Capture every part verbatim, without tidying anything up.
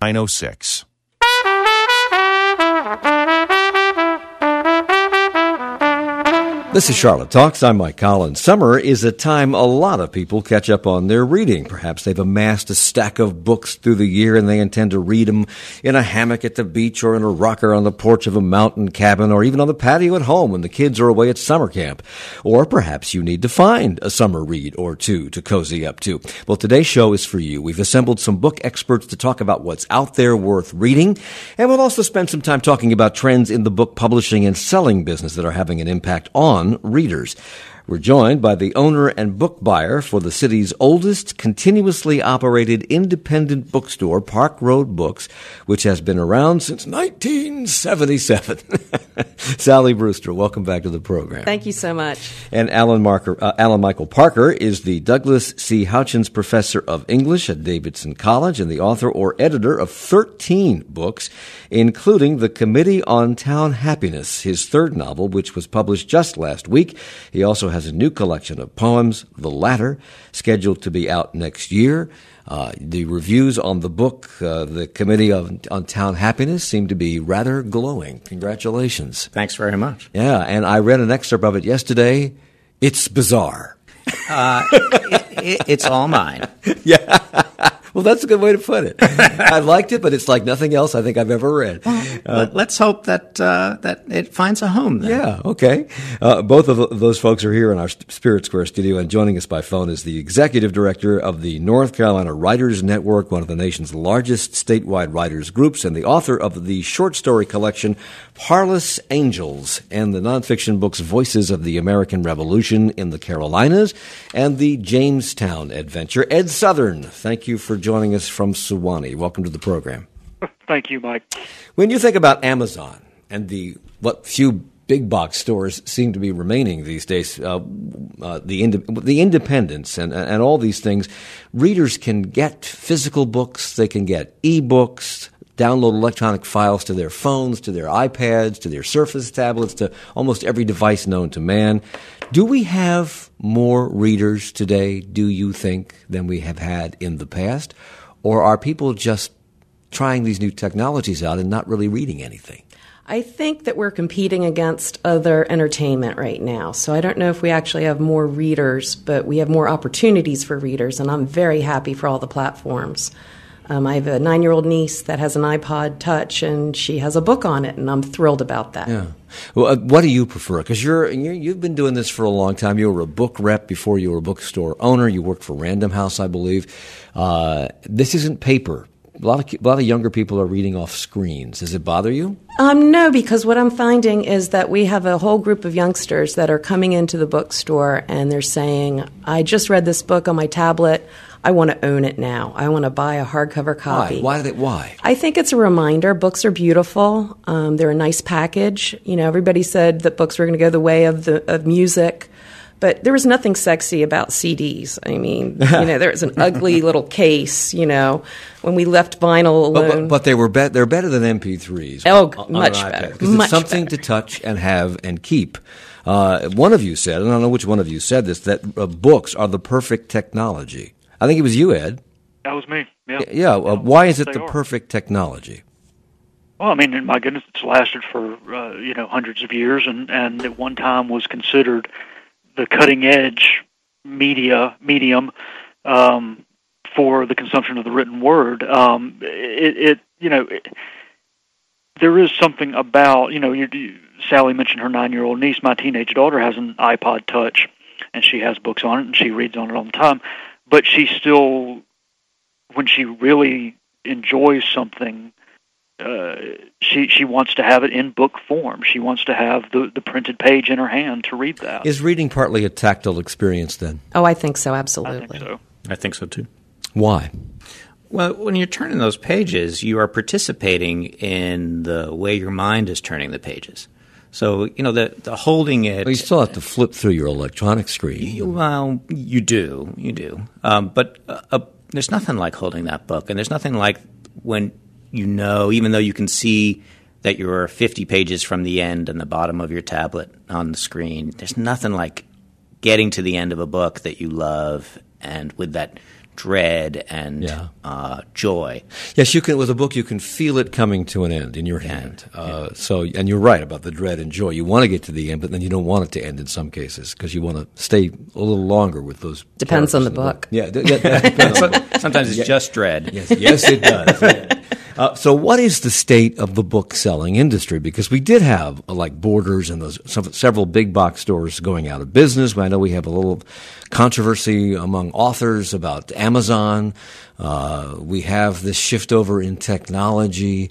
nine oh six. This is Charlotte Talks. I'm Mike Collins. Summer is a time a lot of people catch up on their reading. Perhaps they've amassed a stack of books through the year and they intend to read them in a hammock at the beach or in a rocker on the porch of a mountain cabin or even on the patio at home when the kids are away at summer camp. Or perhaps you need to find a summer read or two to cozy up to. Well, today's show is for you. We've assembled some book experts to talk about what's out there worth reading, and we'll also spend some time talking about trends in the book publishing and selling business that are having an impact on readers. We're joined by the owner and book buyer for the city's oldest continuously operated independent bookstore, Park Road Books, which has been around since nineteen seventy-seven. Sally Brewster, welcome back to the program. Thank you so much. And Alan, Marker, uh, Alan Michael Parker is the Douglas C. Houchins Professor of English at Davidson College and the author or editor of thirteen books, including The Committee on Town Happiness, his third novel, which was published just last week. He also has a new collection of poems, The Ladder, scheduled to be out next year. Uh, the reviews on the book, uh, The Committee on, on Town Happiness, seem to be rather glowing. Congratulations. Thanks very much. Yeah, and I read an excerpt of it yesterday. It's bizarre. Uh, it, it, it's all mine. Yeah. Well, that's a good way to put it. I liked it, but it's like nothing else I think I've ever read. Well, uh, let's hope that uh, that it finds a home then. Yeah, okay. Uh, both of those folks are here in our Spirit Square studio, and joining us by phone is the executive director of the North Carolina Writers Network, one of the nation's largest statewide writers groups, and the author of the short story collection Parlous Angels and the nonfiction books Voices of the American Revolution in the Carolinas and the Jamestown Adventure. Ed Southern, thank you for joining us from Suwannee. Welcome to the program. Thank you, Mike. When you think about Amazon and the what few big box stores seem to be remaining these days, uh, uh, the ind- the independents and and all these things, readers can get physical books, they can get e-books, download electronic files to their phones, to their iPads, to their Surface tablets, to almost every device known to man. Do we have more readers today, do you think, than we have had in the past? Or are people just trying these new technologies out and not really reading anything? I think that we're competing against other entertainment right now. So I don't know if we actually have more readers, but we have more opportunities for readers, and I'm very happy for all the platforms. Um, I have a nine-year-old niece that has an iPod Touch, and she has a book on it, and I'm thrilled about that. Yeah. Well, uh, what do you prefer? Because you're, you're you've been doing this for a long time. You were a book rep before you were a bookstore owner. You worked for Random House, I believe. Uh, this isn't paper. A lot of a lot of younger people are reading off screens. Does it bother you? Um, no, because what I'm finding is that we have a whole group of youngsters that are coming into the bookstore and they're saying, I just read this book on my tablet. I want to own it now. I want to buy a hardcover copy. Why? Why? Do they, why? I think it's a reminder. Books are beautiful. Um, they're a nice package. You know, everybody said that books were going to go the way of the of music. But there was nothing sexy about C Ds. I mean, you know, there was an ugly little case, you know, when we left vinyl alone. But, but, but they were be- they're better than M P threes. Oh, on, much on better. Because much it's something better. to touch and have and keep. Uh, one of you said, and I don't know which one of you said this, that uh, books are the perfect technology. I think it was you, Ed. That was me. Yeah. Yeah. Uh, why is it They the are. perfect technology? Well, I mean, my goodness, it's lasted for uh, you know hundreds of years, and, and at one time was considered the cutting edge media medium um, for the consumption of the written word. Um, it, it you know it, there is something about you know you, you, Sally mentioned her nine-year-old niece. My teenage daughter has an iPod Touch, and she has books on it, and she reads on it all the time. But she still, when she really enjoys something, uh, she she wants to have it in book form. She wants to have the, the printed page in her hand to read that. Is reading partly a tactile experience then? Oh, I think so, I absolutely. think so. I think so too. Why? Well, when you're turning those pages, you are participating in the way your mind is turning the pages. So, you know, the, the holding it... Well, you still have to flip through your electronic screen. You, well, you do. You do. Um, but uh, uh, there's nothing like holding that book. And there's nothing like when you know, even though you can see that you're fifty pages from the end and the bottom of your tablet on the screen, there's nothing like getting to the end of a book that you love and with that dread and Yeah. uh, joy. Yes, you can. With a book, you can feel it coming to an end in your hand. Uh, so, and you're right about the dread and joy. You want to get to the end, but then you don't want it to end in some cases because you want to stay a little longer with those. Depends on the characters in book. Yeah, th- yeah, that depends on the book. Sometimes it's Yeah. just dread. Yes, yes, it does. Uh, so, what is the state of the book selling industry? Because we did have uh, like Borders and those some, several big box stores going out of business. I know we have a little controversy among authors about Amazon. Uh, we have this shift over in technology.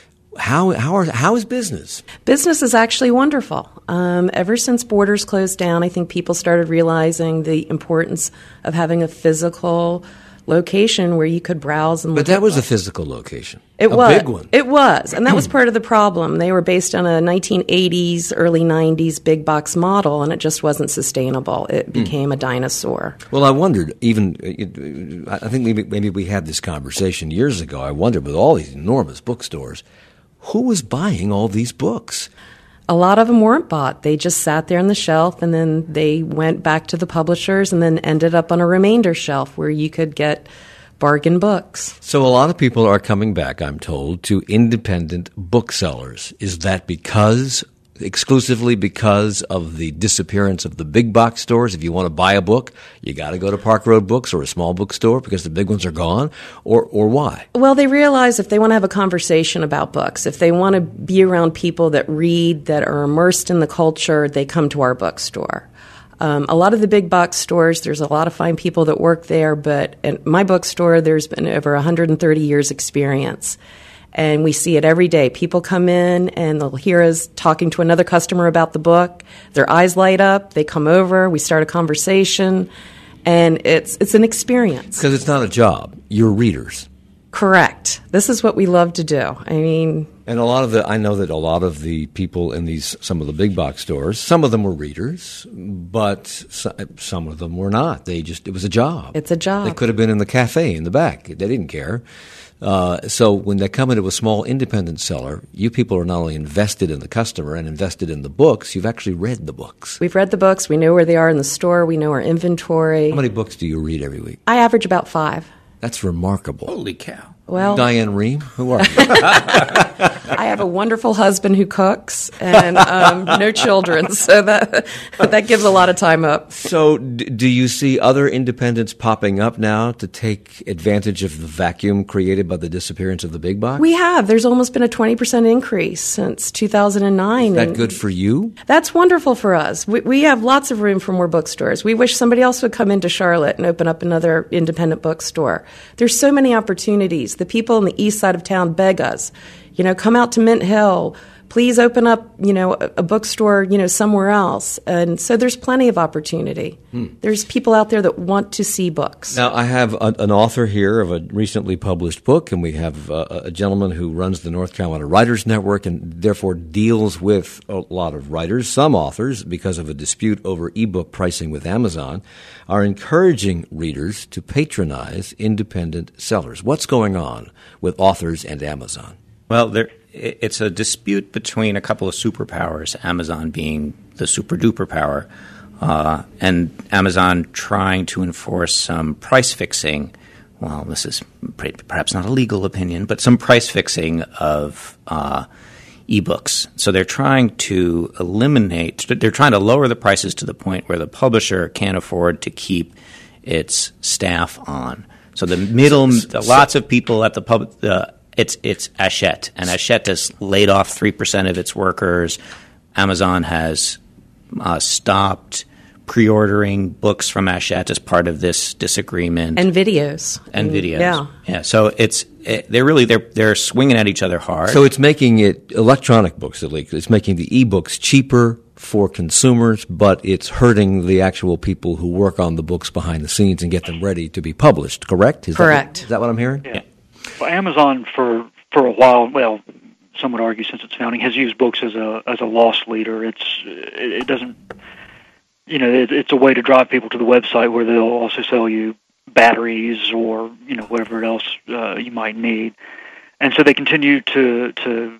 How how are how is business? Business is actually wonderful. Um, ever since Borders closed down, I think people started realizing the importance of having a physical location where you could browse and look But that at was a books. physical location. It a was. big one. It was. And that was part of the problem. They were based on a nineteen eighties, early nineties big box model, and it just wasn't sustainable. It became a dinosaur. Well, I wondered, even, uh, I think maybe, maybe we had this conversation years ago. I wondered, with all these enormous bookstores, who was buying all these books? A lot of them weren't bought. They just sat there on the shelf, and then they went back to the publishers and then ended up on a remainder shelf where you could get bargain books. So a lot of people are coming back, I'm told, to independent booksellers. Is that because, exclusively because of the disappearance of the big box stores? If you want to buy a book, you got to go to Park Road Books or a small bookstore because the big ones are gone? Or, or why? Well, they realize if they want to have a conversation about books, if they want to be around people that read, that are immersed in the culture, they come to our bookstore. Um, a lot of the big box stores, there's a lot of fine people that work there, but at my bookstore, there's been over one hundred thirty years experience. And we see it every day. People come in and they'll hear us talking to another customer about the book. Their eyes light up. They come over. We start a conversation. And it's it's an experience. Because it's not a job. You're readers. Correct. This is what we love to do. I mean, And a lot of the, I know that a lot of the people in these, some of the big box stores, some of them were readers, but so- some of them were not. They just, it was a job. it's a job. They could have been in the cafe in the back. They didn't care. Uh, so when they come into a small independent seller, you people are not only invested in the customer and invested in the books, you've actually read the books. We've read the books. We know where they are in the store. We know our inventory. How many books do you read every week? I average about five. That's remarkable. Holy cow. Well, Diane Rehm, who are you? I have a wonderful husband who cooks and um, no children, so that that gives a lot of time up. So d- do you see other independents popping up now to take advantage of the vacuum created by the disappearance of the big box? We have. There's almost been a twenty percent increase since two thousand nine. Is that and good for you? That's wonderful for us. We, we have lots of room for more bookstores. We wish somebody else would come into Charlotte and open up another independent bookstore. There's so many opportunities. The people on the east side of town beg us, you know, come out to Mint Hill. Please open up, you know, a, a bookstore, you know, somewhere else. And so there's plenty of opportunity. Hmm. There's people out there that want to see books. Now, I have a, an author here of a recently published book, and we have a, a gentleman who runs the North Carolina Writers Network and therefore deals with a lot of writers. Some authors, because of a dispute over ebook pricing with Amazon, are encouraging readers to patronize independent sellers. What's going on with authors and Amazon? Well, there, it's a dispute between a couple of superpowers, Amazon being the super-duper power, uh, and Amazon trying to enforce some price fixing. Well, this is perhaps not a legal opinion, but some price fixing of uh, ebooks. So they're trying to eliminate, they're trying to lower the prices to the point where the publisher can't afford to keep its staff on. So the middle, so, lots of people at the pub, uh, it's it's Hachette, and Hachette has laid off three percent of its workers. Amazon has uh, stopped pre-ordering books from Hachette as part of this disagreement, and videos, and and, videos. Yeah, yeah. So it's it, they're really they're they're swinging at each other hard. So it's making it electronic books at least. It's making the ebooks cheaper for consumers, but it's hurting the actual people who work on the books behind the scenes and get them ready to be published. Correct? Is Correct. That, is that what I'm hearing? Yeah. Well, Amazon for for a while, well, some would argue since its founding, has used books as a as a loss leader. It's it, it doesn't, you know, it, it's a way to drive people to the website where they'll also sell you batteries or you know whatever else uh, you might need, and so they continue to to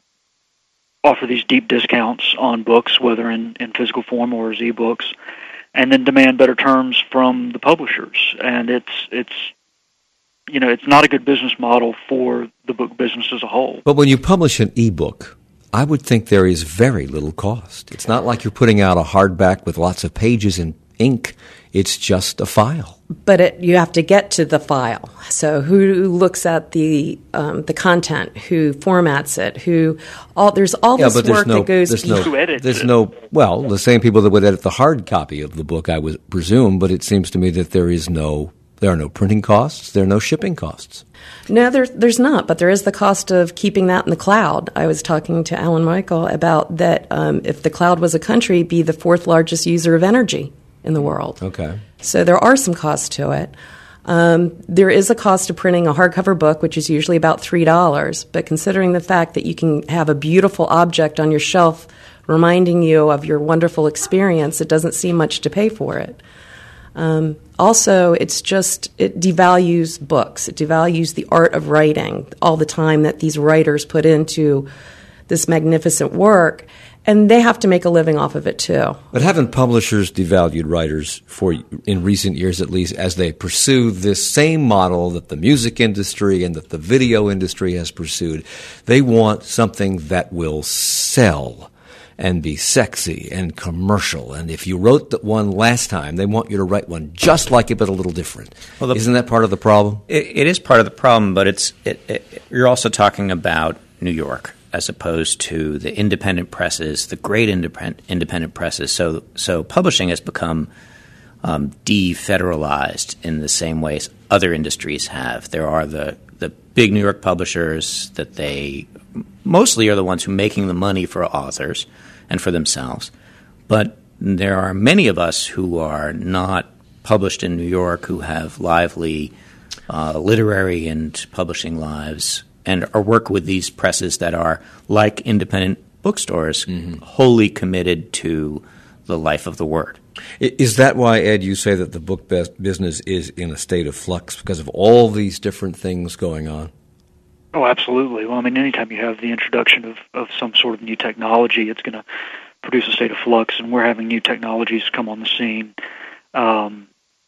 offer these deep discounts on books, whether in, in physical form or as ebooks, and then demand better terms from the publishers. And it's it's you know, it's not a good business model for the book business as a whole. But when you publish an ebook, I would think there is very little cost. It's not like you're putting out a hardback with lots of pages and ink. It's just a file. But it, you have to get to the file. So who looks at the um, the content? Who formats it? Who all there's all yeah, this but there's work no, that goes. There's no, Who edits there's it? no. Well, the same people that would edit the hard copy of the book, I would presume. But it seems to me that there is no. There are no printing costs. There are no shipping costs. No, there, there's not, but there is the cost of keeping that in the cloud. I was talking to Alan Michael about that. Um, if the cloud was a country, it'd be the fourth largest user of energy in the world. Okay. So there are some costs to it. Um, there is a cost to printing a hardcover book, which is usually about three dollars. But considering the fact that you can have a beautiful object on your shelf reminding you of your wonderful experience, it doesn't seem much to pay for it. Um, also, it's just, it devalues books. It devalues the art of writing, all the time that these writers put into this magnificent work, and they have to make a living off of it too. But haven't publishers devalued writers for, in recent years at least, as they pursue this same model that the music industry and that the video industry has pursued? They want something that will sell and be sexy and commercial. And if you wrote the one last time, they want you to write one just like it, but a little different. Well, the, Isn't that part of the problem? It, it is part of the problem, but it's it, it, you're also talking about New York as opposed to the independent presses, the great independent independent presses. So, so publishing has become um, defederalized in the same ways other industries have. There are the the big New York publishers that they mostly are the ones who are making the money for authors and for themselves. But there are many of us who are not published in New York who have lively uh, literary and publishing lives and are work with these presses that are like independent bookstores, mm-hmm. wholly committed to the life of the word. Is that why, Ed, you say that the book business is in a state of flux because of all these different things going on? Oh, absolutely. Well, I mean, anytime you have the introduction of, of some sort of new technology, it's going to produce a state of flux, and we're having new technologies come on the scene, um,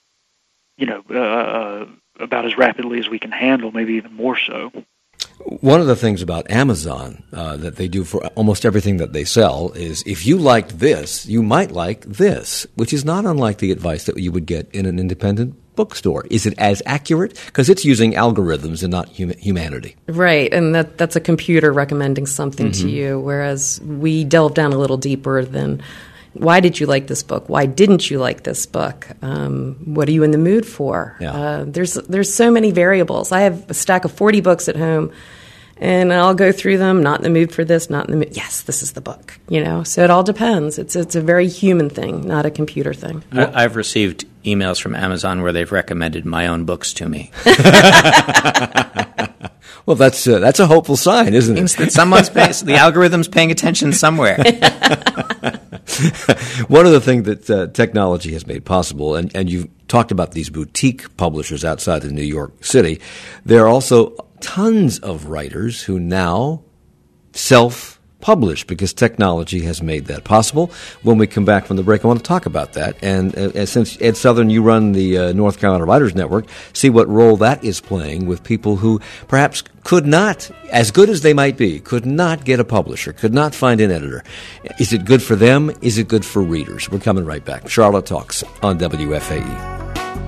you know, uh, about as rapidly as we can handle, maybe even more so. One of the things about Amazon uh, that they do for almost everything that they sell is if you liked this, you might like this, which is not unlike the advice that you would get in an independent bookstore. Is it as accurate? Because it's using algorithms and not hum- humanity. Right, and that that's a computer recommending something mm-hmm. to you, whereas we delve down a little deeper than why did you like this book? Why didn't you like this book? Um, what are you in the mood for? Yeah. Uh, there's there's so many variables. I have a stack of forty books at home, and I'll go through them, not in the mood for this, not in the mood. Yes, this is the book, you know? So it all depends. It's it's a very human thing, not a computer thing. I, I've received emails from Amazon where they've recommended my own books to me. Well, that's uh, that's a hopeful sign, isn't it? Means that someone's pay- the algorithm's paying attention somewhere. One of the things that uh, technology has made possible, and, and you've talked about these boutique publishers outside of New York City, there are also tons of writers who now self-publish because technology has made that possible. When we come back from the break, I want to talk about that. And uh, since, Ed Southern, you run the uh, North Carolina Writers Network, see what role that is playing with people who perhaps could not, as good as they might be, could not get a publisher, could not find an editor. Is it good for them? Is it good for readers? We're coming right back. Charlotte Talks on W F A E.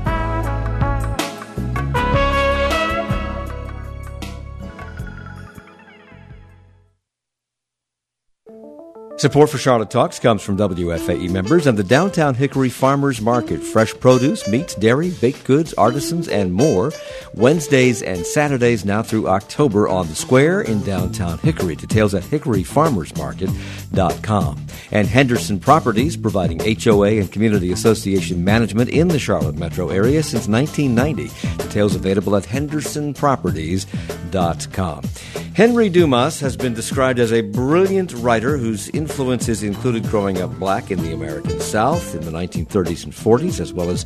Support for Charlotte Talks comes from W F A E members and the Downtown Hickory Farmers Market. Fresh produce, meats, dairy, baked goods, artisans, and more. Wednesdays and Saturdays now through October on the Square in downtown Hickory. Details at hickory farmers market dot com. And Henderson Properties, providing H O A and Community Association management in the Charlotte metro area since nineteen ninety. Details available at henderson properties dot com. Henry Dumas has been described as a brilliant writer whose influences included growing up black in the American South in the nineteen thirties and forties, as well as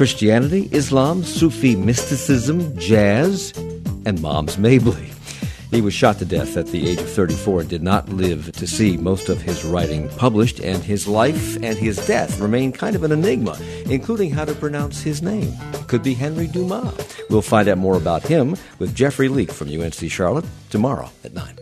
Christianity, Islam, Sufi mysticism, jazz, and Moms Mabley. He was shot to death at the age of thirty-four and did not live to see most of his writing published, and his life and his death remain kind of an enigma, including how to pronounce his name. Could be Henry Dumas. We'll find out more about him with Jeffrey Leake from U N C Charlotte tomorrow at nine.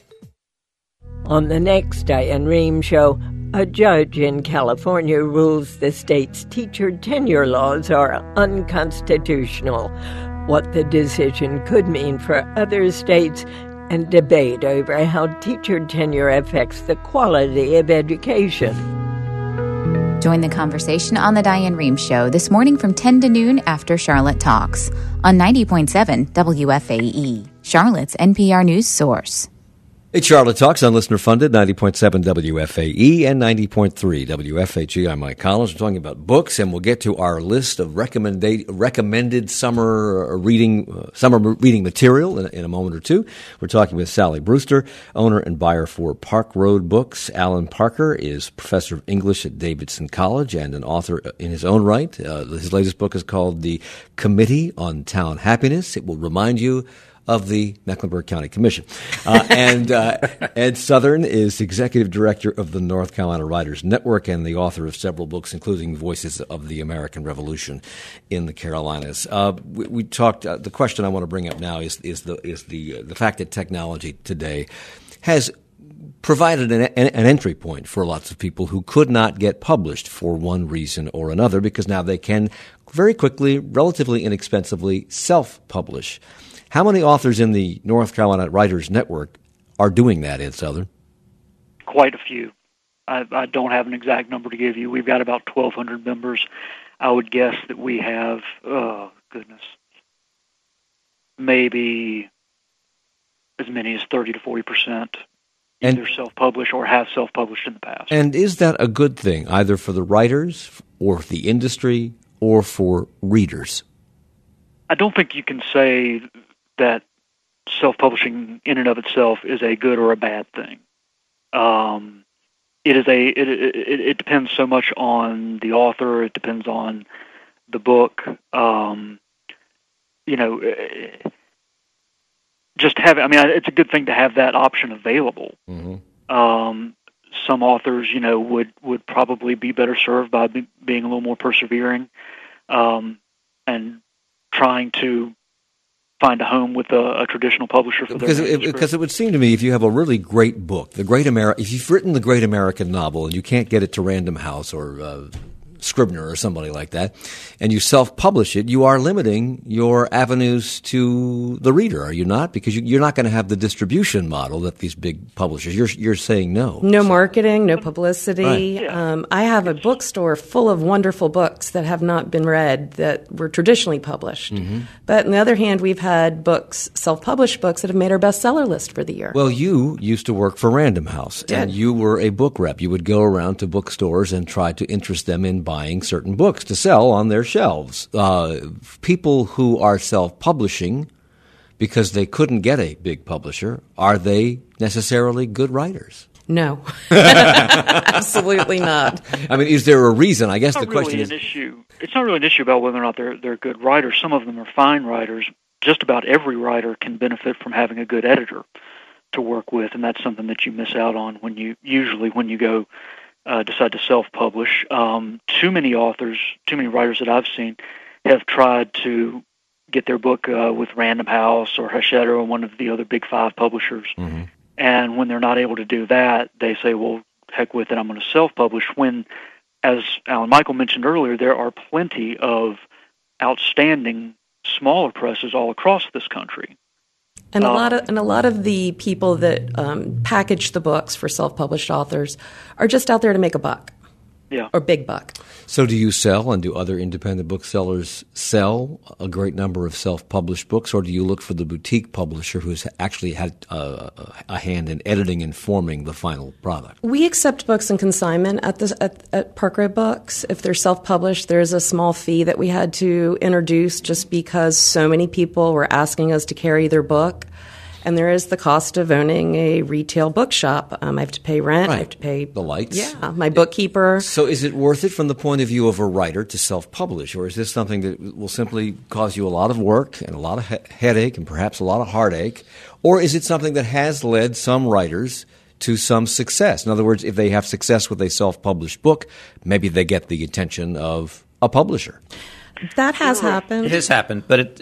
On the next Diane Rehm Show, a judge in California rules the state's teacher tenure laws are unconstitutional. What the decision could mean for other states, and debate over how teacher tenure affects the quality of education. Join the conversation on The Diane Rehm Show this morning from ten to noon after Charlotte Talks on ninety point seven W F A E, Charlotte's N P R News source. It's Charlotte Talks on listener-funded ninety point seven W F A E and ninety point three W F H E. I'm Mike Collins. We're talking about books, and we'll get to our list of recommended recommended summer reading uh, summer reading material in, in a moment or two. We're talking with Sally Brewster, owner and buyer for Park Road Books. Alan Parker is professor of English at Davidson College and an author in his own right. Uh, his latest book is called The Committee on Town Happiness. It will remind you of the Mecklenburg County Commission. Uh, and uh, Ed Southern is executive director of the North Carolina Writers Network and the author of several books, including Voices of the American Revolution in the Carolinas. Uh, we, we talked. Uh, the question I want to bring up now is is the is the uh, the fact that technology today has provided an, an entry point for lots of people who could not get published for one reason or another, because now they can very quickly, relatively inexpensively, self-publish. How many authors in the North Carolina Writers Network are doing that, Ed Southern? Quite a few. I, I don't have an exact number to give you. We've got about twelve hundred members. I would guess that we have, oh, goodness, maybe as many as thirty to forty percent either and, self-publish or have self-published in the past. And is that a good thing, either for the writers or the industry or for readers? I don't think you can say that self-publishing in and of itself is a good or a bad thing. Um, it is a it, it, it depends so much on the author. It depends on the book. Um, you know, just have. I mean, it's a good thing to have that option available. Mm-hmm. Um, some authors, you know, would would probably be better served by be, being a little more persevering, um, and trying to find a home with a, a traditional publisher for because their it, because it would seem to me, if you have a really great book, the Great Ameri- if you've written the Great American Novel and you can't get it to Random House or uh, Scribner or somebody like that, and you self-publish it, you are limiting your avenues to the reader, are you not? Because you, you're not going to have the distribution model that these big publishers. You're you're saying no. No so. marketing, no publicity. Right. Um, I have a bookstore full of wonderful books that have not been read that were traditionally published. Mm-hmm. But on the other hand, we've had books, self-published books, that have made our bestseller list for the year. Well, you used to work for Random House, and you were a book rep. You would go around to bookstores and try to interest them in buying certain books to sell on their shelves. Uh, people who are self-publishing because they couldn't get a big publisher, are they necessarily good writers? No, absolutely not. I mean, is there a reason? I guess it's the not question really is... An issue. It's not really an issue about whether or not they're, they're good writers. Some of them are fine writers. Just about every writer can benefit from having a good editor to work with, and that's something that you miss out on when you usually when you go Uh, decide to self-publish. Um, too many authors, too many writers that I've seen have tried to get their book uh, with Random House or Hachette or one of the other big five publishers. Mm-hmm. And when they're not able to do that, they say, well, heck with it, I'm going to self-publish. When, as Alan Michael mentioned earlier, there are plenty of outstanding smaller presses all across this country. And a lot of and a lot of the people that um, package the books for self-published authors are just out there to make a buck, yeah, or big buck. So, do you sell, and do other independent booksellers sell a great number of self-published books, or do you look for the boutique publisher who's actually had uh, a hand in editing and forming the final product? We accept books in consignment at the at, at Park Road Books. If they're self-published, there's a small fee that we had to introduce just because so many people were asking us to carry their book. And there is the cost of owning a retail bookshop. Um, I have to pay rent. Right. I have to pay the lights. Yeah, my bookkeeper. So is it worth it from the point of view of a writer to self-publish, or is this something that will simply cause you a lot of work and a lot of he- headache and perhaps a lot of heartache? Or is it something that has led some writers to some success? In other words, if they have success with a self-published book, maybe they get the attention of a publisher. That has happened. It has happened, but it,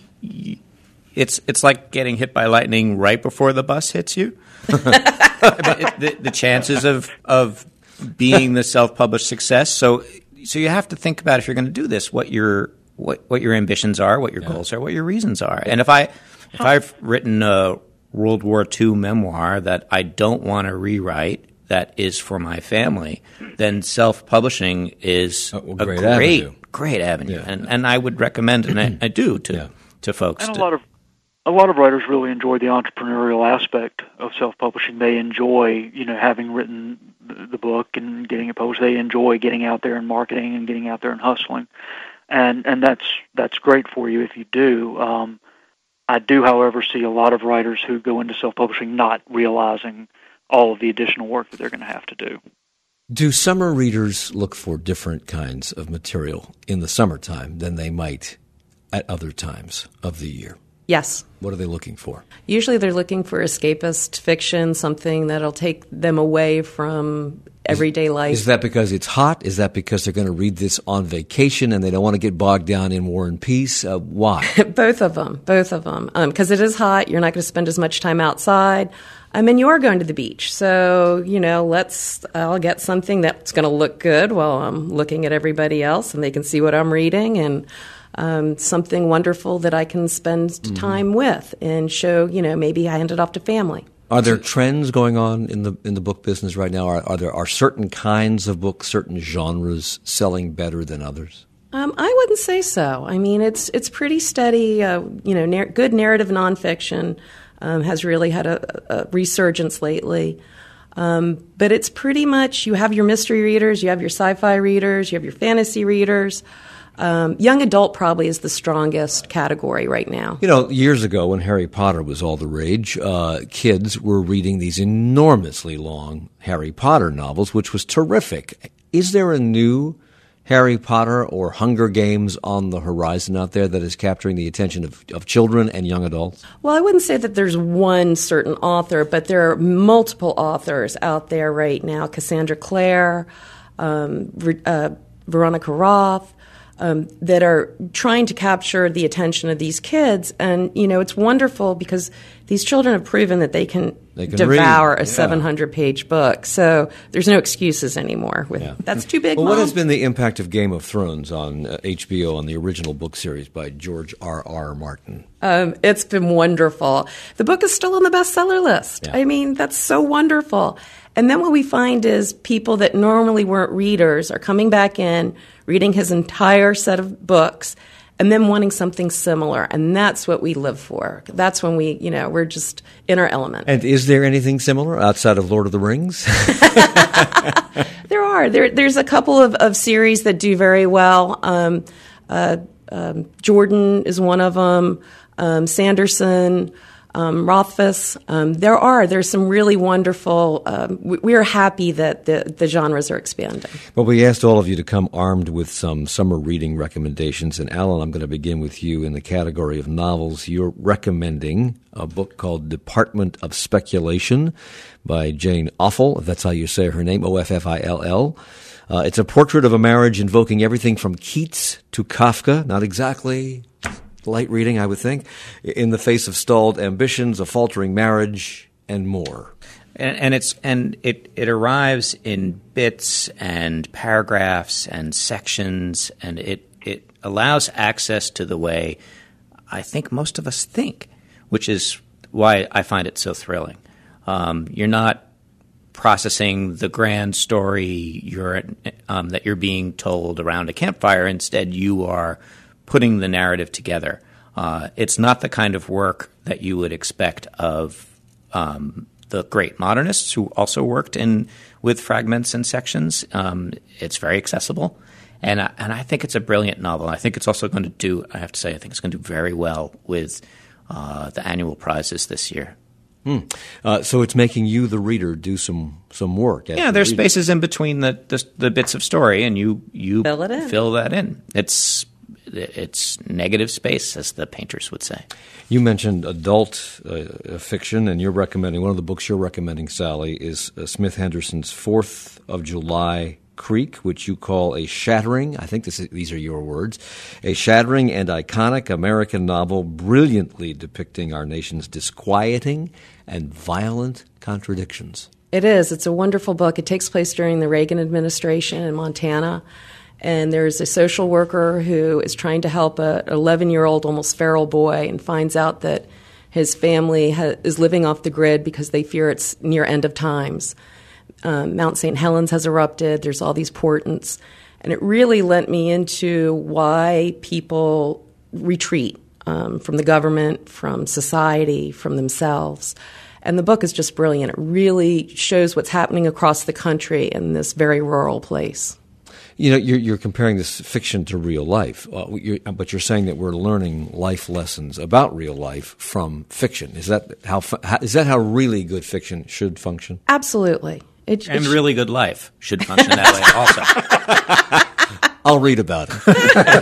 it, it's it's like getting hit by lightning right before the bus hits you. I mean, it, the, the chances of of being the self-published success. So so you have to think about, if you're going to do this, what your what, what your ambitions are, what your yeah. goals are, what your reasons are. And if I if I've written a World War Two memoir that I don't want to rewrite, that is for my family, then self-publishing is oh, well, a great great avenue. great avenue, Yeah. and and I would recommend, and I, I do to Yeah. to folks. And a to, lot of a lot of writers really enjoy the entrepreneurial aspect of self-publishing. They enjoy, you know, having written the, the book and getting it published. They enjoy getting out there and marketing and getting out there and hustling, and and that's that's great for you if you do. Um, I do, however, see a lot of writers who go into self-publishing not realizing all of the additional work that they're going to have to do. Do summer readers look for different kinds of material in the summertime than they might at other times of the year? Yes. What are they looking for? Usually they're looking for escapist fiction, something that'll take them away from everyday life. Is that because it's hot? Is that because they're going to read this on vacation and they don't want to get bogged down in War and Peace? Uh, why? Both of them. Both of them. Because um, it is hot. You're not going to spend as much time outside. I mean, you are going to the beach. So, you know, let's, I'll get something that's going to look good while I'm looking at everybody else and they can see what I'm reading, and um, something wonderful that I can spend mm-hmm. time with and show, you know, maybe I hand it off to family. Are there trends going on in the in the book business right now? Are, are there are certain kinds of books, certain genres selling better than others? Um, I wouldn't say so. I mean, it's it's pretty steady. Uh, you know, nar- good narrative nonfiction um, has really had a, a resurgence lately. Um, but it's pretty much, you have your mystery readers, you have your sci-fi readers, you have your fantasy readers. Um, young adult probably is the strongest category right now. You know, years ago when Harry Potter was all the rage, uh, kids were reading these enormously long Harry Potter novels, which was terrific. Is there a new Harry Potter or Hunger Games on the horizon out there that is capturing the attention of, of children and young adults? Well, I wouldn't say that there's one certain author, but there are multiple authors out there right now. Cassandra Clare, um, uh, Veronica Roth, Um, that are trying to capture the attention of these kids. And, you know, it's wonderful because these children have proven that they can, they can devour read. a Yeah. seven hundred page book. So there's no excuses anymore. With Yeah. That's too big, Well, Mom. what has been the impact of Game of Thrones on uh, H B O, on the original book series by George R. R. Martin? Um, it's been wonderful. The book is still on the bestseller list. Yeah. I mean, that's so wonderful. And then what we find is people that normally weren't readers are coming back in, reading his entire set of books, and then wanting something similar. And that's what we live for. That's when we, you know, we're just in our element. And is there anything similar outside of Lord of the Rings? There are. There, there's a couple of, of series that do very well. Um, uh, um, Jordan is one of them. Um, Sanderson. Um, Rothfuss. Um, there are. There's some really wonderful. Um, we, we are happy that the, the genres are expanding. Well, we asked all of you to come armed with some summer reading recommendations. And Alan, I'm going to begin with you in the category of novels. You're recommending a book called Department of Speculation by Jane Offill, if that's how you say her name, O F F I L L. Uh, it's a portrait of a marriage invoking everything from Keats to Kafka. Not exactly light reading, I would think, in the face of stalled ambitions, a faltering marriage, and more. And, and it's and it, it arrives in bits and paragraphs and sections, and it, it allows access to the way I think most of us think, which is why I find it so thrilling. Um, you're not processing the grand story you're, um, that you're being told around a campfire. Instead, you are putting the narrative together. Uh, it's not the kind of work that you would expect of um, the great modernists who also worked in with fragments and sections. Um, it's very accessible, and I, and I think it's a brilliant novel. I think it's also going to do. I have to say, I think it's going to do very well with uh, the annual prizes this year. Hmm. Uh, so it's making you, the reader, do some some work. Yeah, there's reading. Spaces in between the, the the bits of story, and you you fill it in. Fill that in. It's it's negative space, as the painters would say. You mentioned adult uh, fiction, and you're recommending one of the books you're recommending, Sally, is uh, Smith Henderson's Fourth of July Creek, which you call a shattering, I think this is, these are your words, a shattering and iconic American novel brilliantly depicting our nation's disquieting and violent contradictions. It is. It's a wonderful book. It takes place during the Reagan administration in Montana, and there's a social worker who is trying to help an eleven-year-old, almost feral boy, and finds out that his family ha- is living off the grid because they fear it's near end of times. Um, Mount Saint Helens has erupted. There's all these portents. And it really lent me into why people retreat um, from the government, from society, from themselves. And the book is just brilliant. It really shows what's happening across the country in this very rural place. You know, you're, you're comparing this fiction to real life, uh, you're, but you're saying that we're learning life lessons about real life from fiction. Is that how, how is that how really good fiction should function? Absolutely. It, and it really good life should function that way also. I'll read about it.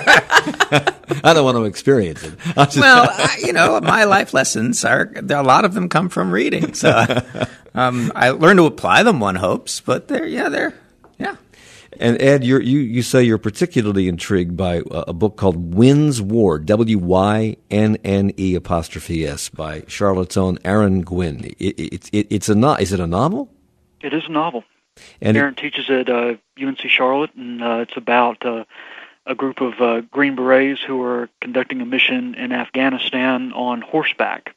I don't want to experience it. Just well, I, you know, my life lessons are, a lot of them come from reading. So um, I learned to apply them, one hopes, but they're, yeah, they're, yeah. And Ed, you're, you you say you're particularly intrigued by a, a book called Wynn's War, W Y N N E apostrophe S, by Charlotte's own Aaron Gwynn. It, it, it, it's a no, is it a novel? It is a novel. And Aaron it, teaches at uh, U N C Charlotte, and uh, it's about uh, a group of uh, Green Berets who are conducting a mission in Afghanistan on horseback.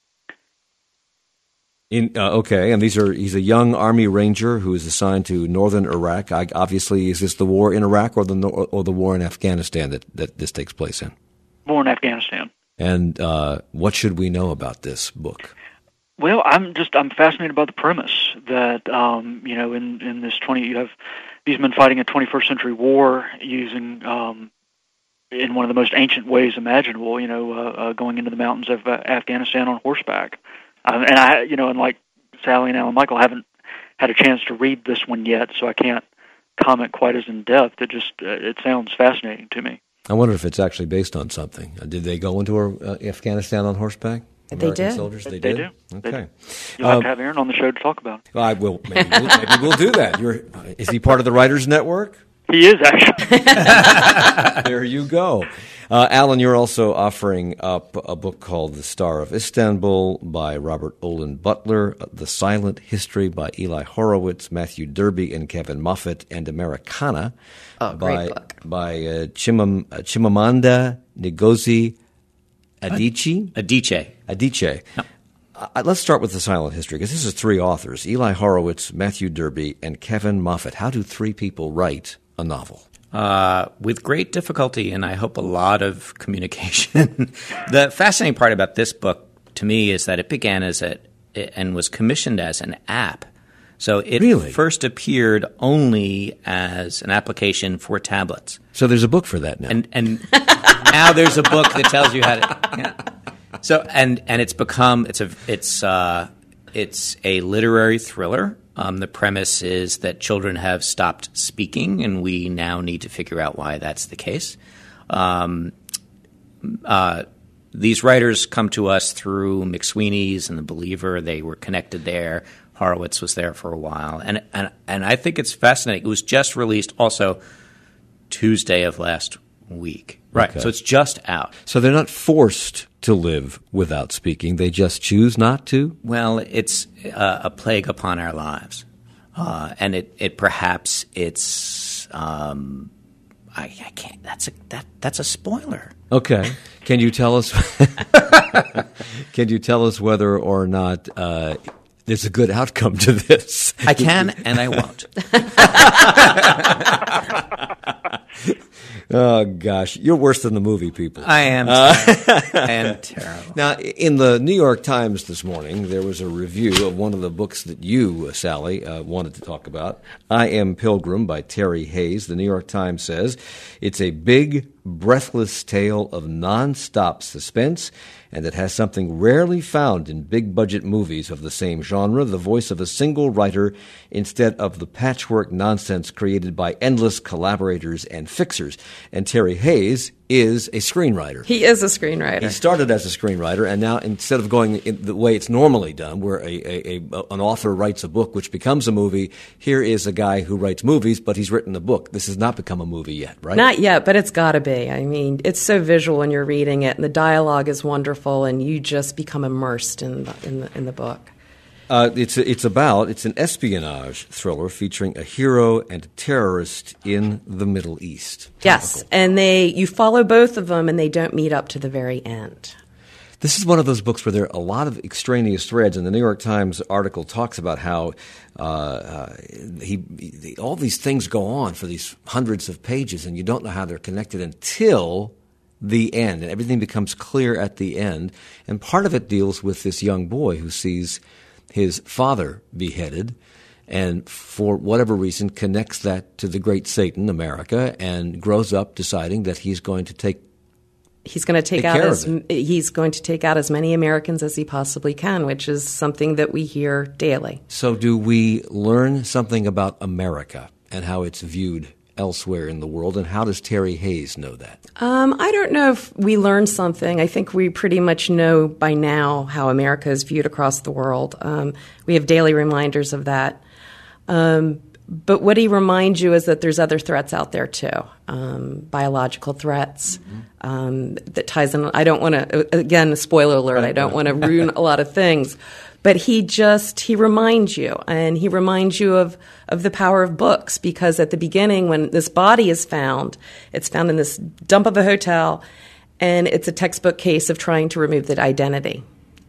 In, uh, okay, and these are he's a young Army Ranger who is assigned to northern Iraq. I, obviously, is this the war in Iraq or the or the war in Afghanistan that, that this takes place in? War in Afghanistan. And uh, what should we know about this book? Well, I'm just I'm fascinated by the premise that um, you know in, in this twenty you have these men fighting a twenty-first century war using um, in one of the most ancient ways imaginable. You know, uh, uh, going into the mountains of uh, Afghanistan on horseback, uh, and I you know and like Sally and Alan Michael haven't had a chance to read this one yet, so I can't comment quite as in depth. It just uh, it sounds fascinating to me. I wonder if it's actually based on something. Uh, did they go into uh, Afghanistan on horseback? American they did. Soldiers, they, they, did? do. Okay. They do. You'll have um, to have Aaron on the show to talk about it. I will. Maybe we'll, maybe we'll do that. You're, is he part of the Writers Network? He is, actually. There you go. Uh, Alan, you're also offering up a book called The Star of Istanbul by Robert Olin Butler, The Silent History by Eli Horowitz, Matthew Derby, and Kevin Moffat, and Americana oh, by, great book. by uh, Chimam, uh, Chimamanda Ngozi Adichie. Adichie. Adichie. No. Uh, let's start with The Silent History, because this is three authors, Eli Horowitz, Matthew Derby, and Kevin Moffat. How do three people write a novel? Uh, with great difficulty, and I hope a lot of communication. The fascinating part about this book, to me, is that it began as a and was commissioned as an app. So it really? first appeared only as an application for tablets. So there's a book for that now. And and now there's a book that tells you how to. Yeah. So and and it's become it's a it's uh, it's a literary thriller. Um, the premise is that children have stopped speaking, and we now need to figure out why that's the case. Um, uh, these writers come to us through McSweeney's and The Believer. They were connected there. Horowitz was there for a while, and and and I think it's fascinating. It was just released also Tuesday of last week, right? Okay. So it's just out. So they're not forced to live without speaking; they just choose not to. Well, it's uh, a plague upon our lives, uh, and it, it perhaps it's um, I, I can't. That's a that that's a spoiler. Okay, can you tell us? Can you tell us whether or not uh, there's a good outcome to this? I can, and I won't. Oh, gosh. You're worse than the movie people. I am. Uh, I am terrible. Now, in the New York Times this morning, there was a review of one of the books that you, Sally, uh, wanted to talk about, I Am Pilgrim by Terry Hayes. The New York Times says it's a big, breathless tale of nonstop suspense, and it has something rarely found in big-budget movies of the same genre, the voice of a single writer instead of the patchwork nonsense created by endless collaborators and fixers. And Terry Hayes is a screenwriter. He is a screenwriter. He started as a screenwriter, and now instead of going in the way it's normally done, where a, a, a an author writes a book which becomes a movie, here is a guy who writes movies, but he's written a book. This has not become a movie yet, right? Not yet, but it's got to be. I mean, it's so visual when you're reading it, and the dialogue is wonderful, and you just become immersed in the, in the, in the book. Uh, it's it's about it's an espionage thriller featuring a hero and a terrorist in the Middle East. Yes, Topical. and they you follow both of them, and they don't meet up to the very end. This is one of those books where there are a lot of extraneous threads, and the New York Times article talks about how uh, uh, he, he all these things go on for these hundreds of pages, and you don't know how they're connected until the end, and everything becomes clear at the end. And part of it deals with this young boy who sees his father beheaded, and for whatever reason connects that to the great Satan, America, and grows up deciding that he's going to take he's going to take, take out as he's going to take out as many Americans as he possibly can, which is something that we hear daily. So, do we learn something about America and how it's viewed elsewhere in the world, and how does Terry Hayes know that? Um, I don't know if we learned something. I think we pretty much know by now how America is viewed across the world. Um, we have daily reminders of that. Um, but what he reminds you is that there's other threats out there too, um, biological threats. Mm-hmm. Um, that ties in. I don't want to, again, spoiler alert, right, I don't right. want to ruin a lot of things. But he just, he reminds you, and he reminds you of, of the power of books, because at the beginning when this body is found, it's found in this dump of a hotel, and it's a textbook case of trying to remove the identity.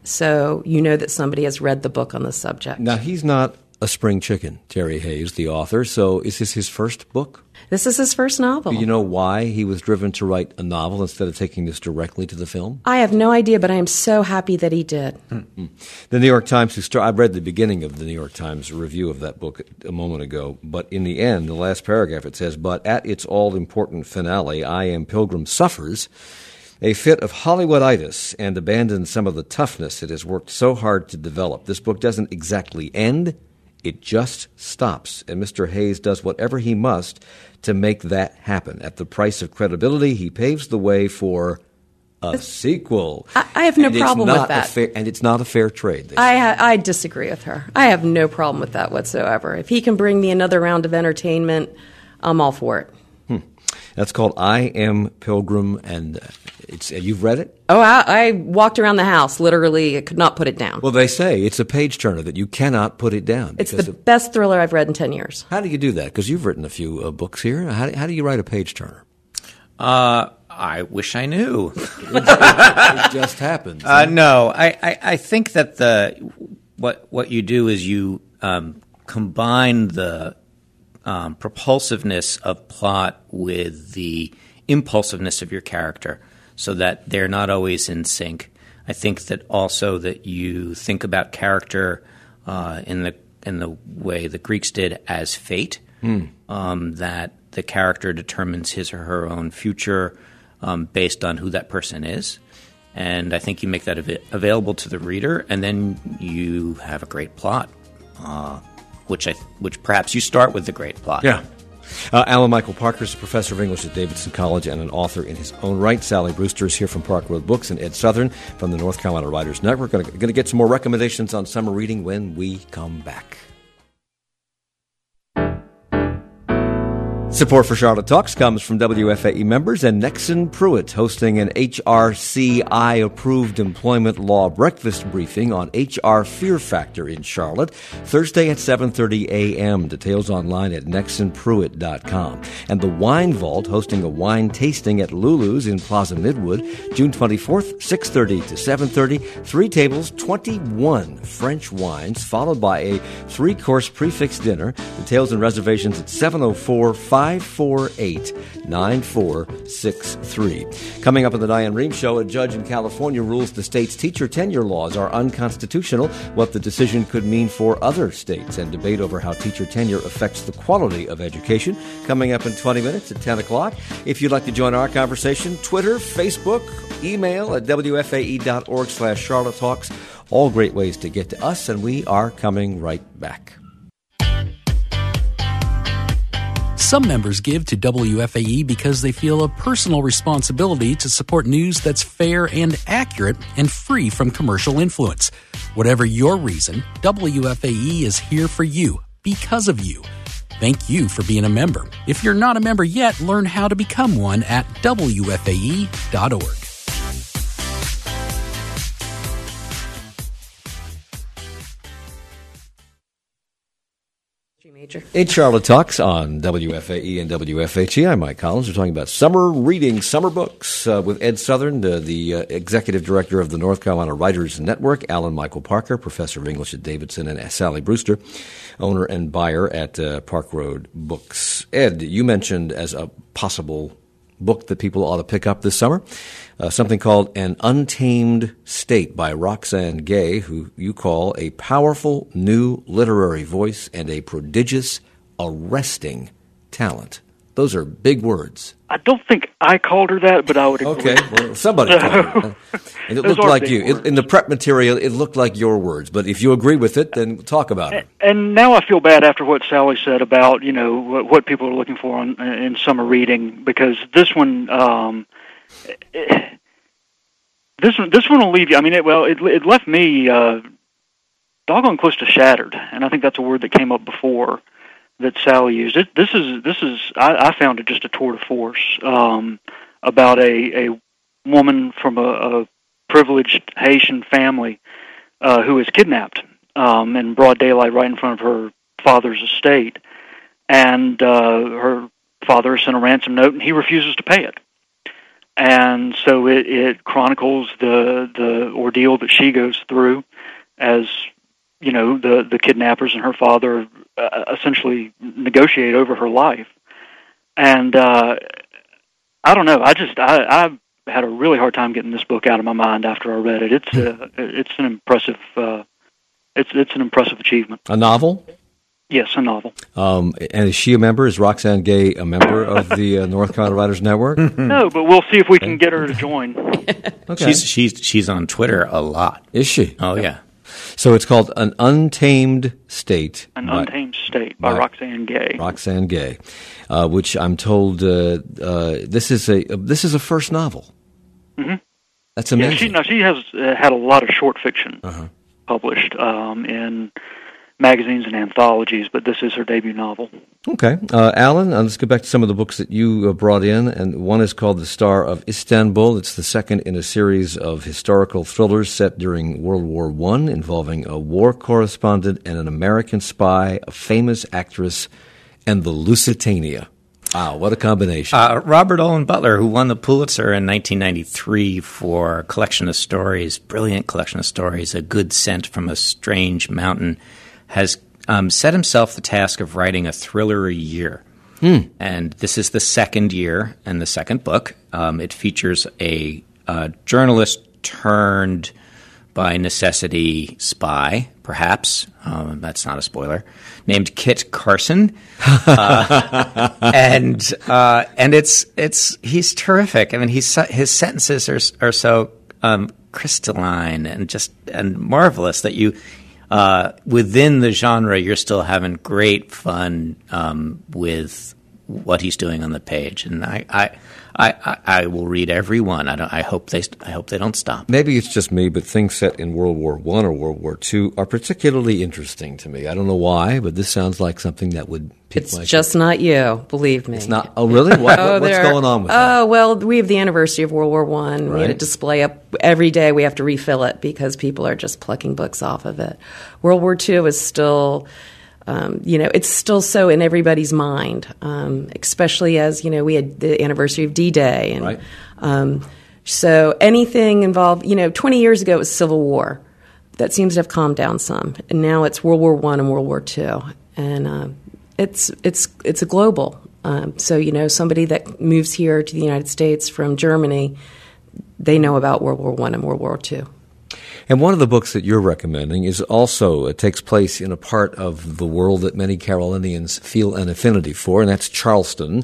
So you know that somebody has read the book on the subject. Now, he's not a spring chicken, Terry Hayes, the author, so is this his first book? This is his first novel. Do you know why he was driven to write a novel instead of taking this directly to the film? I have no idea, but I am so happy that he did. Mm-hmm. The New York Times, who star- I read the beginning of the New York Times review of that book a moment ago, but in the end, the last paragraph, it says, but at its all-important finale, I Am Pilgrim suffers a fit of Hollywooditis and abandons some of the toughness it has worked so hard to develop. This book doesn't exactly end. It just stops, and Mister Hayes does whatever he must to make that happen. At the price of credibility, he paves the way for a it's, sequel. I, I have no and problem with that. Fair, and it's not a fair trade. I, ha- I disagree with her. I have no problem with that whatsoever. If he can bring me another round of entertainment, I'm all for it. Hmm. That's called I Am Pilgrim, and uh, it's uh, you've read it? Oh, I, I walked around the house. Literally, I could not put it down. Well, they say it's a page-turner that you cannot put it down. It's the of, best thriller I've read in ten years. How do you do that? Because you've written a few uh, books here. How do, how do you write a page-turner? Uh, I wish I knew. it, it just happens. Uh, no, I, I, I think that the what what you do is you um, combine the um, propulsiveness of plot with the impulsiveness of your character, so that they're not always in sync. I think that also that you think about character uh, in the in the way the Greeks did as fate, mm. um, that the character determines his or her own future um, based on who that person is. And I think you make that av- available to the reader, and then you have a great plot, uh, which I which perhaps you start with the great plot. Yeah. Uh, Alan Michael Parker is a professor of English at Davidson College and an author in his own right. Sally Brewster is here from Park Road Books, and Ed Southern from the North Carolina Writers Network. Going to get some more recommendations on summer reading when we come back. Support for Charlotte Talks comes from W F A E members and Nexen Pruitt, hosting an H R C I-approved employment law breakfast briefing on H R Fear Factor in Charlotte, Thursday at seven thirty a.m. Details online at nexen pruitt dot com. And the Wine Vault, hosting a wine tasting at Lulu's in Plaza Midwood, June twenty-fourth, six thirty to seven thirty. Three tables, twenty-one French wines, followed by a three-course prefix dinner. Details and reservations at seven oh four, five five four eight, nine four six three. Coming up on the Diane Rehm Show, a judge in California rules the state's teacher tenure laws are unconstitutional, what the decision could mean for other states, and debate over how teacher tenure affects the quality of education. Coming up in twenty minutes at ten o'clock. If you'd like to join our conversation, Twitter, Facebook, email at W F A E dot org slash Charlotte Talks. All great ways to get to us, and we are coming right back. Some members give to W F A E because they feel a personal responsibility to support news that's fair and accurate and free from commercial influence. Whatever your reason, W F A E is here for you, because of you. Thank you for being a member. If you're not a member yet, learn how to become one at W F A E dot org. It's Charlotte Talks on W F A E and W F H E. I'm Mike Collins. We're talking about summer reading, summer books uh, with Ed Southern, uh, the uh, executive director of the North Carolina Writers Network, Alan Michael Parker, professor of English at Davidson, and Sally Brewster, owner and buyer at uh, Park Road Books. Ed, you mentioned as a possible book that people ought to pick up this summer, uh, something called An Untamed State by Roxane Gay, who you call a powerful new literary voice and a prodigious, arresting talent. Those are big words. I don't think I called her that, but I would agree. Okay, well, somebody called her. And it looked like you. It, in the prep material, it looked like your words. But if you agree with it, then talk about it. And now I feel bad after what Sally said about, you know, what, what people are looking for on, in summer reading, because this one, um, this one, this one will leave you. I mean, it, well, it, it left me uh, doggone close to shattered, and I think that's a word that came up before that Sally used. It, this is this is I, I found it just a tour de force um, about a, a woman from a, a privileged Haitian family uh, who is kidnapped um, in broad daylight right in front of her father's estate, and uh, her father sent a ransom note, and he refuses to pay it. And so it, it chronicles the the ordeal that she goes through as, you know, the, the kidnappers and her father uh, essentially negotiate over her life. And uh, I don't know, I just, I, I had a really hard time getting this book out of my mind after I read it. It's uh, it's an impressive, uh, it's it's an impressive achievement. A novel? Yes, a novel. Um, and is she a member? Is Roxane Gay a member of the uh, North Carolina Writers Network? No, but we'll see if we can get her to join. Okay. She's she's she's on Twitter a lot. Is she? Oh yeah. So it's called An Untamed State. An by, Untamed State by, by Roxane Gay. Roxane Gay, uh, which I'm told uh, uh, this is a uh, this is a first novel. Mm-hmm. That's amazing. Yeah, she, no, she has uh, had a lot of short fiction uh-huh. published um, in magazines and anthologies, but this is her debut novel. Okay. Uh, Alan, uh, let's go back to some of the books that you uh, brought in, and one is called The Star of Istanbul. It's the second in a series of historical thrillers set during World War One, involving a war correspondent and an American spy, a famous actress, and the Lusitania. Wow, what a combination. Uh, Robert Olin Butler, who won the Pulitzer in nineteen ninety-three for a collection of stories, brilliant collection of stories, A Good Scent from a Strange Mountain, has um, set himself the task of writing a thriller a year. Hmm. And this is the second year and the second book. Um, it features a uh, journalist turned, by necessity, spy, perhaps. Um, that's not a spoiler. Named Kit Carson. Uh, and uh, and it's it's he's terrific. I mean, he's his sentences are are so um, crystalline and just and marvelous that you – Uh, within the genre, you're still having great fun um, with what he's doing on the page, and I, I, I, I will read every one. I don't. I hope they. I hope they don't stop. Maybe it's just me, but things set in World War One or World War Two are particularly interesting to me. I don't know why, but this sounds like something that would pique It's my just not you, believe me. It's not. Oh, really? What, oh, what's going on with oh, that? Oh, well, we have the anniversary of World War One. We had a Right. display up every day. We have to refill it because people are just plucking books off of it. World War Two is still, um, you know, it's still so in everybody's mind, um, especially as, you know, we had the anniversary of D-Day. And, Right. um, so anything involved, you know, twenty years ago it was Civil War. That seems to have calmed down some. And now it's World War One and World War Two. And uh, it's it's it's a global Um, so, you know, somebody that moves here to the United States from Germany, they know about World War One and World War Two. And one of the books that you're recommending is also, it takes place in a part of the world that many Carolinians feel an affinity for, and that's Charleston.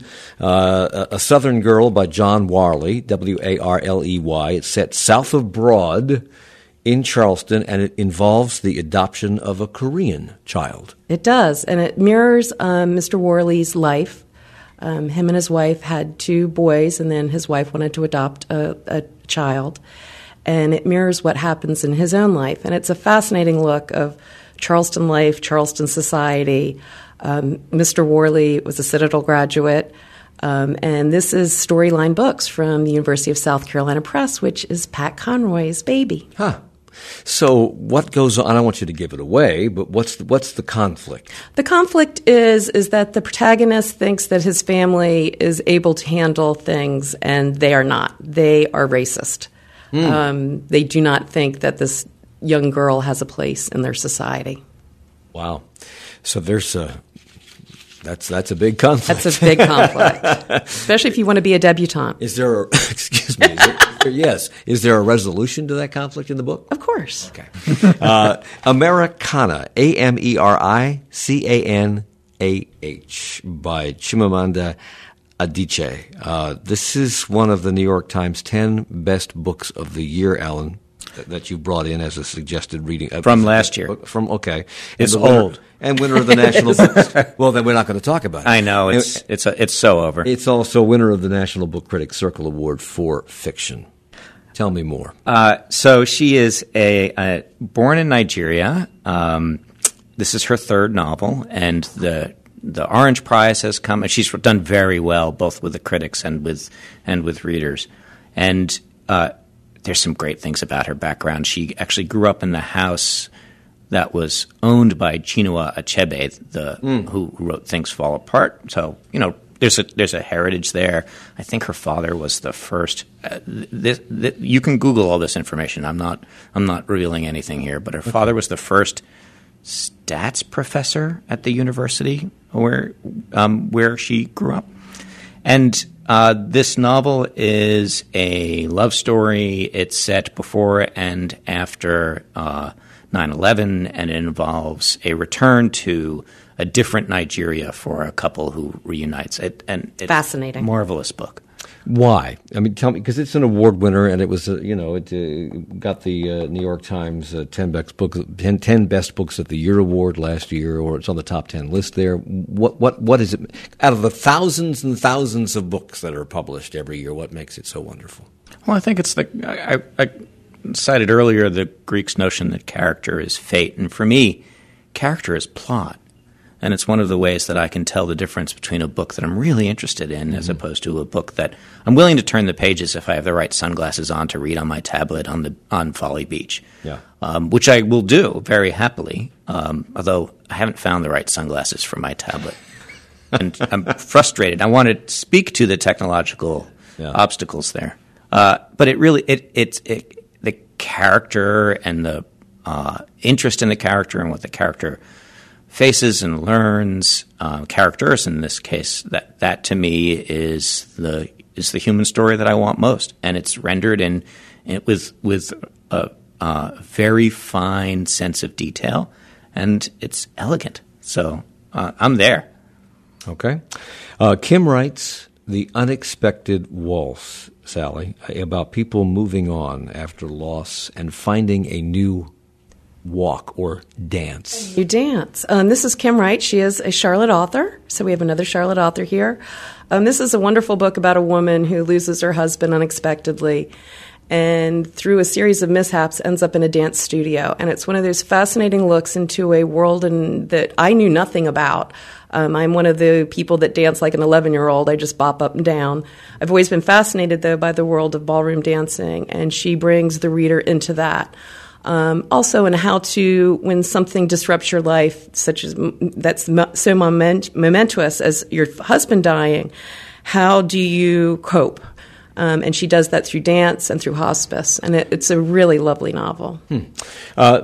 Uh, a Southern Girl by John Warley, W A R L E Y. It's set south of Broad in Charleston, and it involves the adoption of a Korean child. It does, and it mirrors um, Mister Worley's life. Um, him and his wife had two boys, and then his wife wanted to adopt a, a child. And it mirrors what happens in his own life. And it's a fascinating look of Charleston life, Charleston society. Um, Mister Worley was a Citadel graduate. Um, and this is Storyline Books from the University of South Carolina Press, which is Pat Conroy's baby. Huh. So what goes on? I don't want you to give it away, but what's the, what's the conflict? The conflict is is that the protagonist thinks that his family is able to handle things, and they are not. They are racist. Mm. Um, they do not think that this young girl has a place in their society. Wow. So there's a that's that's a big conflict. That's a big conflict, especially if you want to be a debutante. Is there? A, excuse me. Is there, is there, yes. Is there a resolution to that conflict in the book? Of course. Okay. Uh, Americana, A M E R I C A N A H, by Chimamanda Adichie. Uh, this is one of the New York Times ten best books of the year, Alan, that, that you brought in as a suggested reading. Uh, From last year. From, okay. It's and winner, old. And winner of the National Book. Well, then we're not going to talk about it. I know. It's, and, it's, a, it's so over. It's also winner of the National Book Critics Circle Award for fiction. Tell me more. Uh, so she is a, a born in Nigeria. Um, this is her third novel, and the The Orange Prize has come, and she's done very well, both with the critics and with and with readers. And uh, there's some great things about her background. She actually grew up in the house that was owned by Chinua Achebe, the mm. who wrote Things Fall Apart. So you know, there's a there's a heritage there. I think her father was the first. Uh, this, this, you can Google all this information. I'm not I'm not revealing anything here, but her okay. father was the first stats professor at the university where um, where she grew up. And uh, this novel is a love story. It's set before and after uh, nine eleven, and it involves a return to a different Nigeria for a couple who reunites. It, and it's fascinating. A marvelous book. Why? I mean, tell me, because it's an award winner, and it was, uh, you know, it uh, got the uh, New York Times uh, ten best books, ten, ten best books of the year award last year, or it's on the top ten list there. What, what, what is it? Out of the thousands and thousands of books that are published every year, what makes it so wonderful? Well, I think it's the I, I cited earlier the Greeks' notion that character is fate, and for me, character is plot. And it's one of the ways that I can tell the difference between a book that I'm really interested in mm-hmm. as opposed to a book that I'm willing to turn the pages if I have the right sunglasses on to read on my tablet on the on Folly Beach, yeah. um, which I will do very happily, um, although I haven't found the right sunglasses for my tablet. And I'm frustrated. I want to speak to the technological yeah. obstacles there. Uh, but it really it, it, it the character and the uh, interest in the character and what the character faces and learns, uh, characters in this case, that that to me is the is the human story that I want most, and it's rendered in, in with with a, a very fine sense of detail, and it's elegant. So uh, I'm there. Okay, uh, Kim writes The Unexpected Waltz, Sally, about people moving on after loss and finding a new walk or dance. You dance. Um, this is Kim Wright. She is a Charlotte author. So we have another Charlotte author here. Um, this is a wonderful book about a woman who loses her husband unexpectedly and through a series of mishaps ends up in a dance studio. And it's one of those fascinating looks into a world in, that I knew nothing about. Um, I'm one of the people that dance like an eleven-year-old. I just bop up and down. I've always been fascinated, though, by the world of ballroom dancing, and she brings the reader into that. Um, also in how to, when something disrupts your life, such as that's so moment, momentous as your husband dying, how do you cope? Um, and she does that through dance and through hospice. And it, it's a really lovely novel. Hmm. Uh,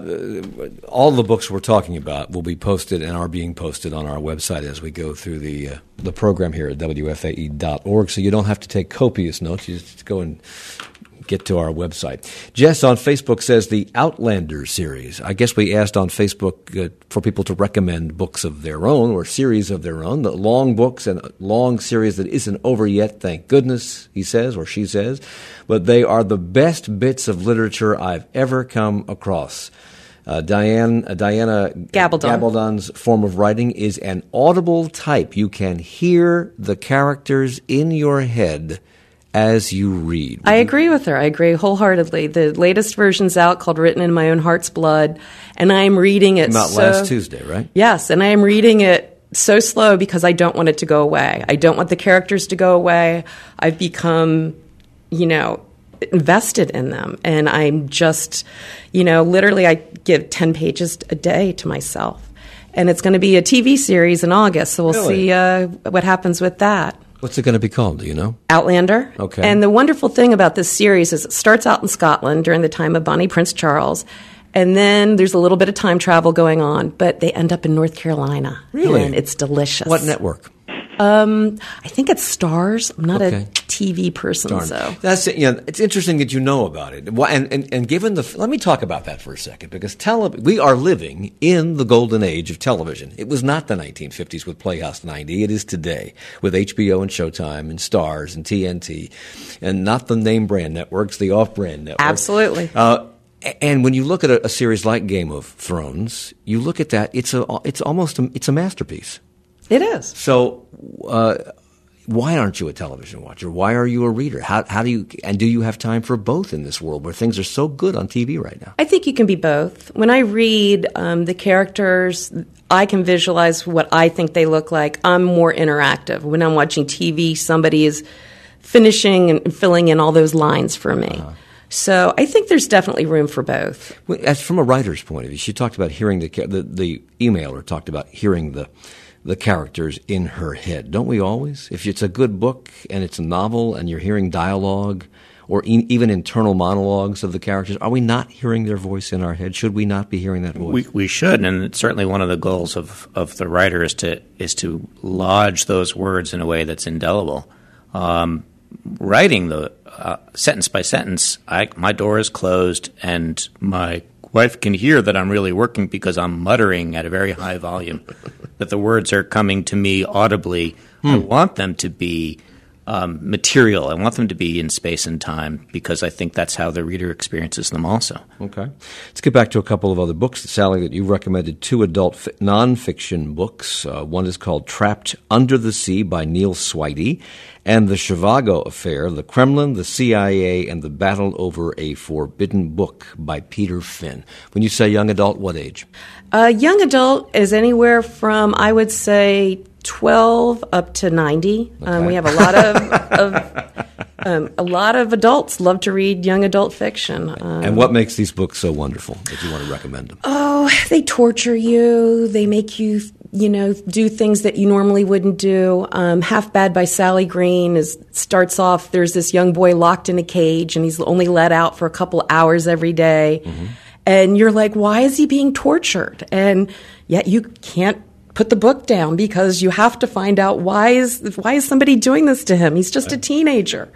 all the books we're talking about will be posted and are being posted on our website as we go through the uh, the program here at W F A E dot org. So you don't have to take copious notes. You just go and get to our website. Jess on Facebook says the Outlander series. I guess we asked on Facebook uh, for people to recommend books of their own or series of their own, the long books and long series that isn't over yet, thank goodness, he says, or she says. But they are the best bits of literature I've ever come across. Uh, Diane, uh, Diana Gabaldon. Gabaldon's form of writing is an audible type. You can hear the characters in your head as you read. Would I you- agree with her. I agree wholeheartedly. The latest version's out called Written in My Own Heart's Blood, and I am reading it Came out so, last Tuesday, right? Yes, and I am reading it so slow because I don't want it to go away. I don't want the characters to go away. I've become, you know, invested in them, and I'm just, you know, literally I give ten pages a day to myself. And it's going to be a T V series in August, so we'll Really? see uh, what happens with that. What's it going to be called? Do you know? Outlander. Okay. And the wonderful thing about this series is it starts out in Scotland during the time of Bonnie Prince Charles, and then there's a little bit of time travel going on, but they end up in North Carolina. Really? And it's delicious. What network? Um, I think it's Stars. I'm not Okay. a T V person, Darn. so. That's it. You know, it's interesting that you know about it. Why- And, and, and given the, let me talk about that for a second, because tele, we are living in the golden age of television. It was not the nineteen fifties with Playhouse ninety. It is today with H B O and Showtime and Stars and T N T, and not the name brand networks, the off brand networks. Absolutely. Uh, and when you look at a, a series like Game of Thrones, you look at that. It's a, it's almost, a, it's a masterpiece. It is. So, uh, why aren't you a television watcher? Why are you a reader? How, how do you, and do you have time for both in this world where things are so good on T V right now? I think you can be both. When I read um, the characters, I can visualize what I think they look like. I'm more interactive. When I'm watching T V, somebody is finishing and filling in all those lines for me. Uh-huh. So I think there's definitely room for both. As from a writer's point of view, she talked about hearing the the, the emailer talked about hearing the the characters in her head. Don't we always? If it's a good book and it's a novel and you're hearing dialogue or e- even internal monologues of the characters, are we not hearing their voice in our head? Should we not be hearing that voice? We we should, and it's certainly one of the goals of, of the writer is to is to lodge those words in a way that's indelible. Um, writing the uh, sentence by sentence, I, my door is closed and my wife can hear that I'm really working because I'm muttering at a very high volume, that the words are coming to me audibly. Hmm. I want them to be um, material. I want them to be in space and time because I think that's how the reader experiences them also. Okay. Let's get back to a couple of other books. Sally, that you recommended two adult fi- nonfiction books. Uh, one is called Trapped Under the Sea by Neil Swidey, and The Zhivago Affair, The Kremlin, the C I A, and the Battle Over a Forbidden Book by Peter Finn. When you say young adult, what age? Uh, young adult is anywhere from, I would say, twelve up to ninety. Okay. Um, we have a lot of, of um, a lot of adults love to read young adult fiction. Um, And what makes these books so wonderful that you want to recommend them? Oh, they torture you. They make you, you know, do things that you normally wouldn't do. Um, Half Bad by Sally Green is starts off, there's this young boy locked in a cage, and he's only let out for a couple hours every day. Mm-hmm. And you're like, why is he being tortured? And yet you can't put the book down because you have to find out why is why is somebody doing this to him? He's just a teenager.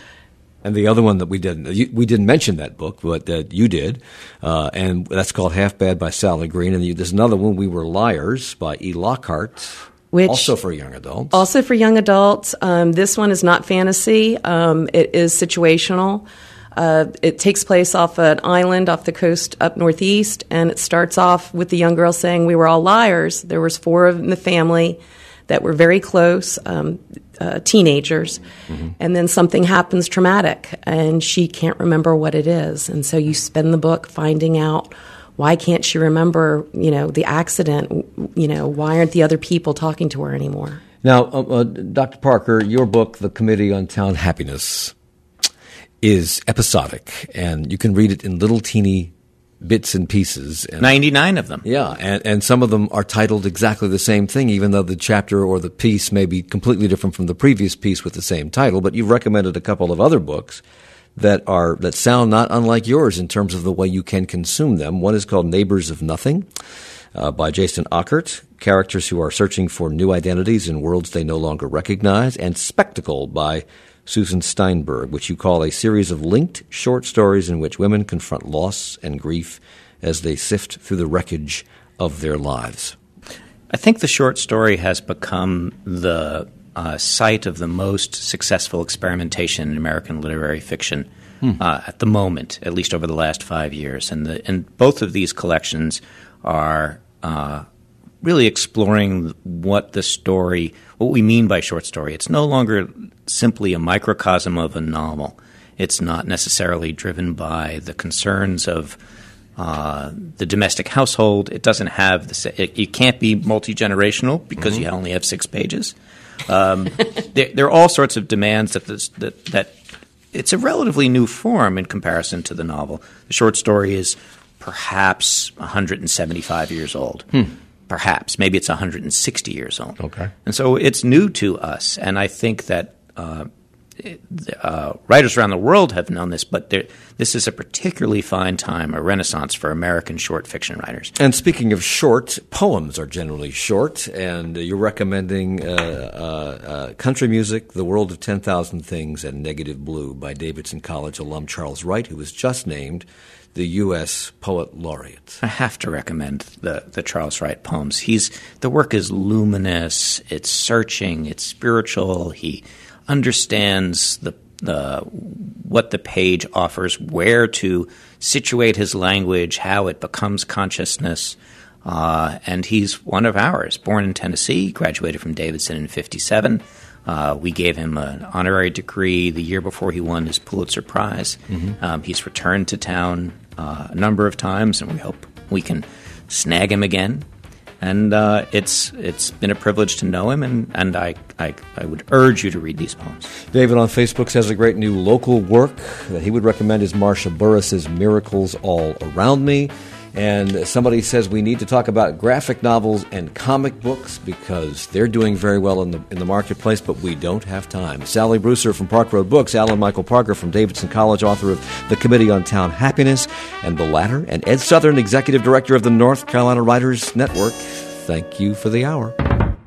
And the other one that we didn't you, we didn't mention that book, but uh, you did, uh, and that's called Half Bad by Sally Green. And you, there's another one, We Were Liars by E. Lockhart, which also for young adults. Also for young adults. Um, this one is not fantasy. Um, it is situational. Uh, it takes place off an island off the coast up northeast, and it starts off with the young girl saying, we were all liars. There was four in the family that were very close, um, uh, teenagers, mm-hmm. and then something happens traumatic, and she can't remember what it is. And so you spend the book finding out, why can't she remember, you know, the accident? You know, why aren't the other people talking to her anymore? Now, uh, uh, Doctor Parker, your book, The Committee on Town Happiness, is episodic, and you can read it in little teeny bits and pieces. And, ninety-nine of them. Yeah, and, and some of them are titled exactly the same thing, even though the chapter or the piece may be completely different from the previous piece with the same title. But you've recommended a couple of other books that are that sound not unlike yours in terms of the way you can consume them. One is called Neighbors of Nothing uh, by Jason Achert, characters who are searching for new identities in worlds they no longer recognize, and Spectacle by Susan Steinberg, which you call a series of linked short stories in which women confront loss and grief as they sift through the wreckage of their lives. I think the short story has become the uh, site of the most successful experimentation in American literary fiction hmm. uh, at the moment, at least over the last five years. And, the, and both of these collections are uh, really exploring what the story, what we mean by short story. It's no longer simply a microcosm of a novel. It's not necessarily driven by the concerns of uh, the domestic household. It doesn't have the. It, it can't be multi-generational because mm-hmm. you only have six pages. Um, there, there are all sorts of demands that, this, that that it's a relatively new form in comparison to the novel. The short story is perhaps one hundred seventy-five years old. Hmm. Perhaps. Maybe it's one hundred sixty years old. Okay. And so it's new to us, and I think that uh, it, uh, writers around the world have known this, but this is a particularly fine time, a renaissance for American short fiction writers. And speaking of short, poems are generally short, and you're recommending uh, uh, uh, Country Music, The World of ten thousand Things, and Negative Blue by Davidson College alum Charles Wright, who was just named the U S Poet Laureate. I have to recommend the, the Charles Wright poems. He's the work is luminous, it's searching, it's spiritual. He understands the the what the page offers, where to situate his language, how it becomes consciousness. Uh, and he's one of ours. Born in Tennessee, graduated from Davidson in fifty-seven. Uh, we gave him an honorary degree the year before he won his Pulitzer Prize. Mm-hmm. Um, he's returned to town uh, a number of times, and we hope we can snag him again. And uh, it's it's been a privilege to know him, and, and I, I I would urge you to read these poems. David on Facebook says a great new local work that he would recommend is Marsha Burris's Miracles All Around Me. And somebody says we need to talk about graphic novels and comic books because they're doing very well in the in the marketplace, but we don't have time. Sally Brewster from Park Road Books, Alan Michael Parker from Davidson College, author of The Committee on Town Happiness and The Ladder, and Ed Southern, executive director of the North Carolina Writers Network. Thank you for the hour.